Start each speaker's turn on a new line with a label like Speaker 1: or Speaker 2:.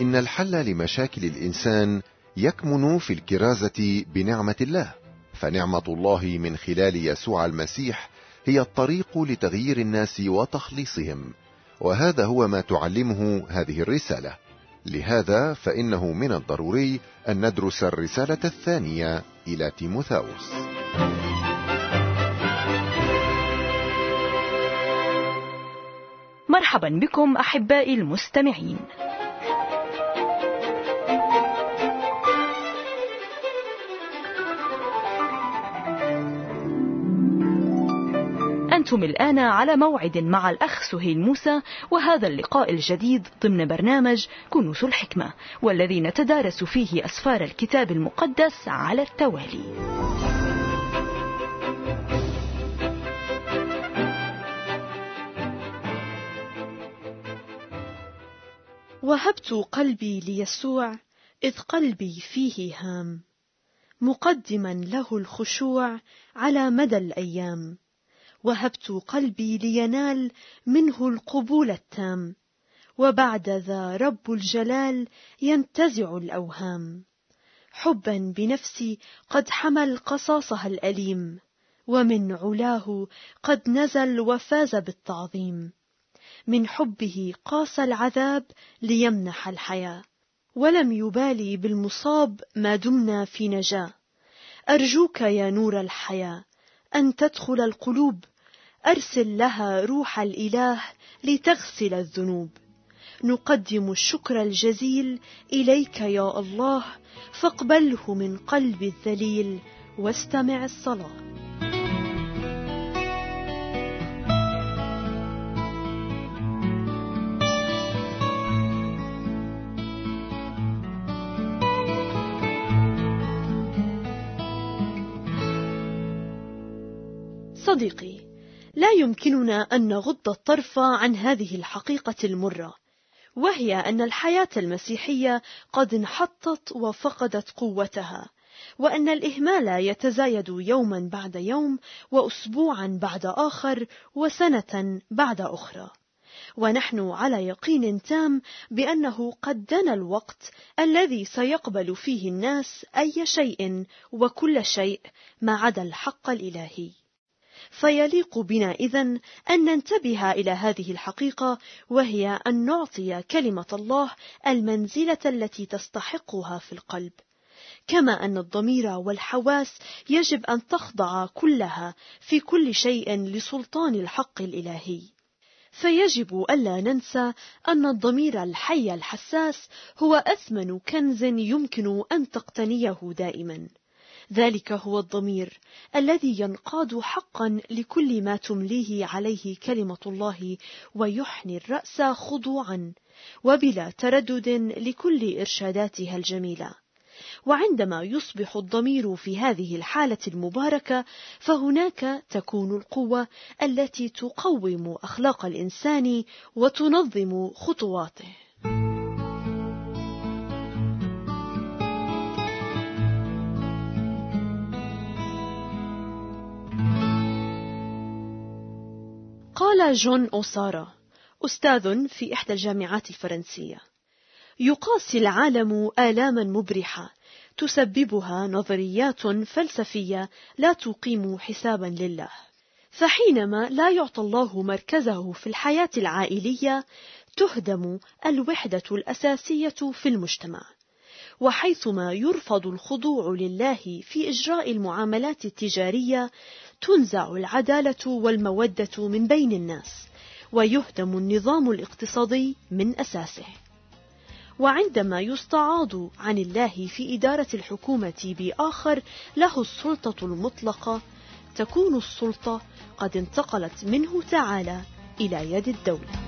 Speaker 1: إن الحل لمشاكل الإنسان يكمن في الكرازة بنعمة الله، فنعمة الله من خلال يسوع المسيح هي الطريق لتغيير الناس وتخليصهم، وهذا هو ما تعلمه هذه الرسالة. لهذا فإنه من الضروري أن ندرس الرسالة الثانية إلى تيموثاوس.
Speaker 2: مرحبا بكم أحبائي المستمعين. أنتم الآن على موعد مع الأخ سهيل موسى، وهذا اللقاء الجديد ضمن برنامج كنوز الحكمة، والذي نتدارس فيه أسفار الكتاب المقدس على التوالي.
Speaker 3: وهبت قلبي ليسوع إذ قلبي فيه هام، مقدما له الخشوع على مدى الأيام. وهبت قلبي لينال منه القبول التام، وبعد ذا رب الجلال ينتزع الأوهام. حبا بنفسي قد حمل قصاصها الأليم، ومن علاه قد نزل وفاز بالتعظيم. من حبه قاس العذاب ليمنح الحياة، ولم يبالي بالمصاب ما دمنا في نجاة. أرجوك يا نور الحياة أن تدخل القلوب، أرسل لها روح الإله لتغسل الذنوب. نقدم الشكر الجزيل إليك يا الله، فاقبله من قلب الذليل واستمع الصلاة. صديقي، لا يمكننا أن نغض الطرف عن هذه الحقيقة المرة، وهي أن الحياة المسيحية قد انحطت وفقدت قوتها، وأن الإهمال يتزايد يوما بعد يوم، وأسبوعا بعد آخر، وسنة بعد أخرى. ونحن على يقين تام بأنه قد دنا الوقت الذي سيقبل فيه الناس أي شيء وكل شيء ما عدا الحق الإلهي. فيليق بنا إذن أن ننتبه إلى هذه الحقيقة، وهي أن نعطي كلمة الله المنزلة التي تستحقها في القلب، كما أن الضمير والحواس يجب أن تخضع كلها في كل شيء لسلطان الحق الإلهي. فيجب ألا ننسى أن الضمير الحي الحساس هو أثمن كنز يمكن أن تقتنيه دائما. ذلك هو الضمير الذي ينقاد حقا لكل ما تمليه عليه كلمة الله، ويحني الرأس خضوعا وبلا تردد لكل إرشاداتها الجميلة. وعندما يصبح الضمير في هذه الحالة المباركة، فهناك تكون القوة التي تقوم أخلاق الإنسان وتنظم خطواته. قال جون أوسارا، أستاذ في إحدى الجامعات الفرنسية: يقاسي العالم آلاما مبرحة تسببها نظريات فلسفية لا تقيم حسابا لله. فحينما لا يعطى الله مركزه في الحياة العائلية، تهدم الوحدة الأساسية في المجتمع. وحيثما يرفض الخضوع لله في إجراء المعاملات التجارية، تنزع العدالة والمودة من بين الناس، ويهدم النظام الاقتصادي من أساسه. وعندما يستعاض عن الله في إدارة الحكومة بآخر له السلطة المطلقة، تكون السلطة قد انتقلت منه تعالى إلى يد الدولة.